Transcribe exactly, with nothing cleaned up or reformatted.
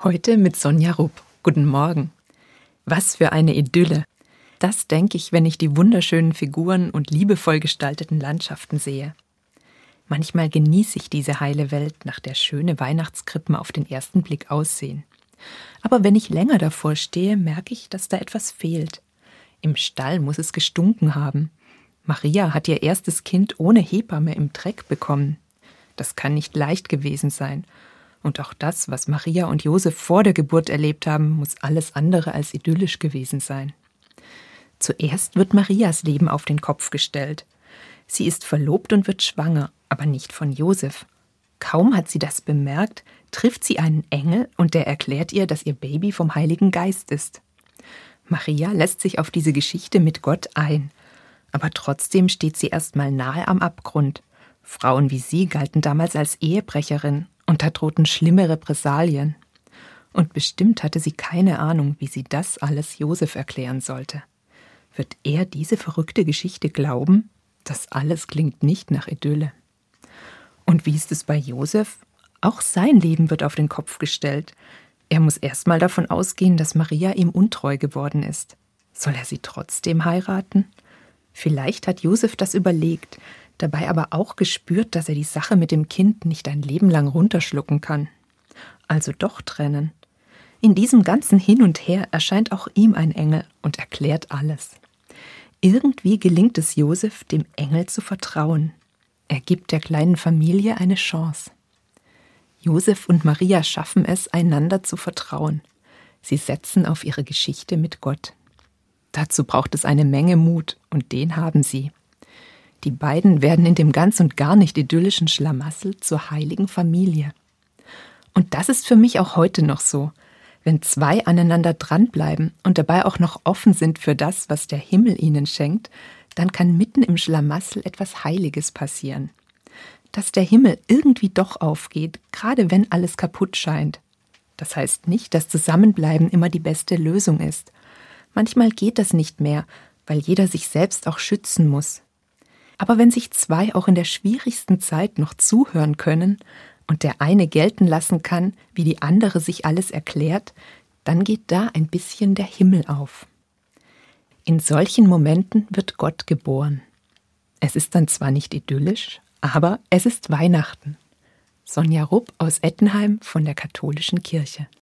Heute mit Sonja Rupp. Guten Morgen. Was für eine Idylle. Das denke ich, wenn ich die wunderschönen Figuren und liebevoll gestalteten Landschaften sehe. Manchmal genieße ich diese heile Welt, nach der schöne Weihnachtskrippen auf den ersten Blick aussehen. Aber wenn ich länger davor stehe, merke ich, dass da etwas fehlt. Im Stall muss es gestunken haben. Maria hat ihr erstes Kind ohne Hebamme im Dreck bekommen. Das kann nicht leicht gewesen sein. Und auch das, was Maria und Josef vor der Geburt erlebt haben, muss alles andere als idyllisch gewesen sein. Zuerst wird Marias Leben auf den Kopf gestellt. Sie ist verlobt und wird schwanger, aber nicht von Josef. Kaum hat sie das bemerkt, trifft sie einen Engel und der erklärt ihr, dass ihr Baby vom Heiligen Geist ist. Maria lässt sich auf diese Geschichte mit Gott ein. Aber trotzdem steht sie erstmal nahe am Abgrund. Frauen wie sie galten damals als Ehebrecherin und da drohten schlimme Repressalien. Und bestimmt hatte sie keine Ahnung, wie sie das alles Josef erklären sollte. Wird er diese verrückte Geschichte glauben? Das alles klingt nicht nach Idylle. Und wie ist es bei Josef? Auch sein Leben wird auf den Kopf gestellt. Er muss erst mal davon ausgehen, dass Maria ihm untreu geworden ist. Soll er sie trotzdem heiraten? Vielleicht hat Josef das überlegt, dabei aber auch gespürt, dass er die Sache mit dem Kind nicht ein Leben lang runterschlucken kann. Also doch trennen. In diesem ganzen Hin und Her erscheint auch ihm ein Engel und erklärt alles. Irgendwie gelingt es Josef, dem Engel zu vertrauen. Er gibt der kleinen Familie eine Chance. Josef und Maria schaffen es, einander zu vertrauen. Sie setzen auf ihre Geschichte mit Gott. Dazu braucht es eine Menge Mut und den haben sie. Die beiden werden in dem ganz und gar nicht idyllischen Schlamassel zur heiligen Familie. Und das ist für mich auch heute noch so. Wenn zwei aneinander dranbleiben und dabei auch noch offen sind für das, was der Himmel ihnen schenkt, dann kann mitten im Schlamassel etwas Heiliges passieren. Dass der Himmel irgendwie doch aufgeht, gerade wenn alles kaputt scheint. Das heißt nicht, dass Zusammenbleiben immer die beste Lösung ist. Manchmal geht das nicht mehr, weil jeder sich selbst auch schützen muss. Aber wenn sich zwei auch in der schwierigsten Zeit noch zuhören können und der eine gelten lassen kann, wie die andere sich alles erklärt, dann geht da ein bisschen der Himmel auf. In solchen Momenten wird Gott geboren. Es ist dann zwar nicht idyllisch, aber es ist Weihnachten. Sonja Rupp aus Ettenheim von der Katholischen Kirche.